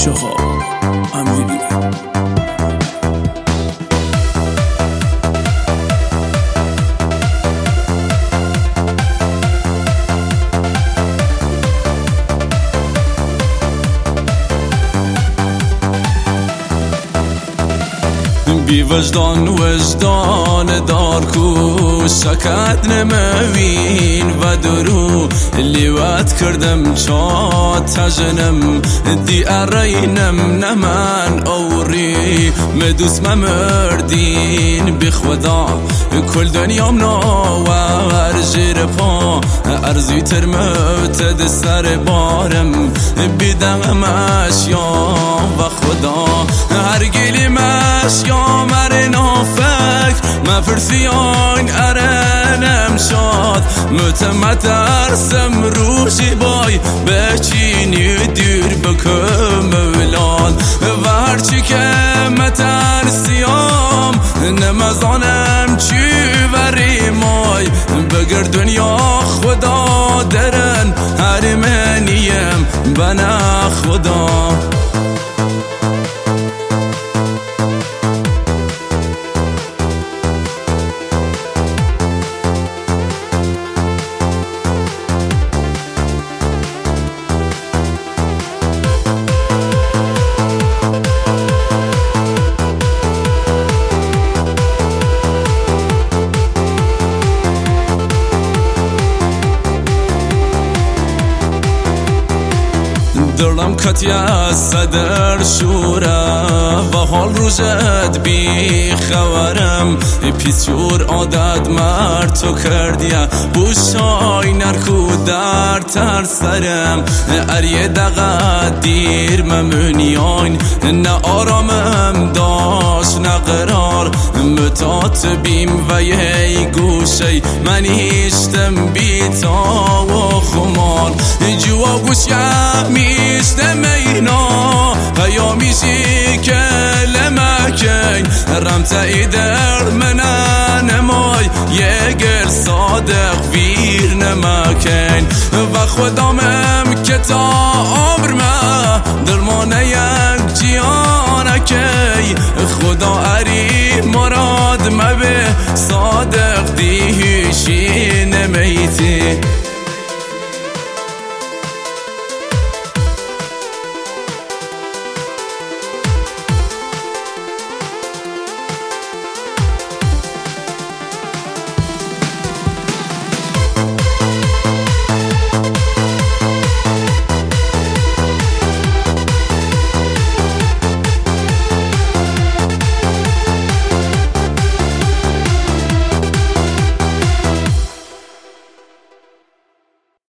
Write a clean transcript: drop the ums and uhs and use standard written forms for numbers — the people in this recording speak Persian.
بچه ها همینی بی وجدان دار کو شکت نموین و درو لیوت کردم چا تجنم دی ارینم نمن اوری مدوس ممردین بی خدا کل دنیام ناور جیر پا ارزی ترمت دستر بارم بیدم اشیام و خدا هر گلی مشیام مرنافک مفرسیان ارنم شاد متمترسم روشی بای بچینی دیر بکم اولاد و هرچی که مترسیام نمزانم چی وری مای بگر دنیا خدا درن هر منیم بنا خدا دلم کتی از صدر شوره و حال روزت بی خبرم پیسیور عادت مرد تو کردیه بوشای نرکو در ترسرم اریه دقیقه دیر ممونیان نه آرامم داشت نه قرار متات بیم و یه گوشه من هیشتم بیتا و خمار جوا گوشیم میشتم اینا پیامیشی کلمکین رمتعی در من نمای یه گر صادق ویر نمکین و خدامم که تا عمرم درمانه یک جیانکی خدا اری مراد مبه صادق دیشی نمیتی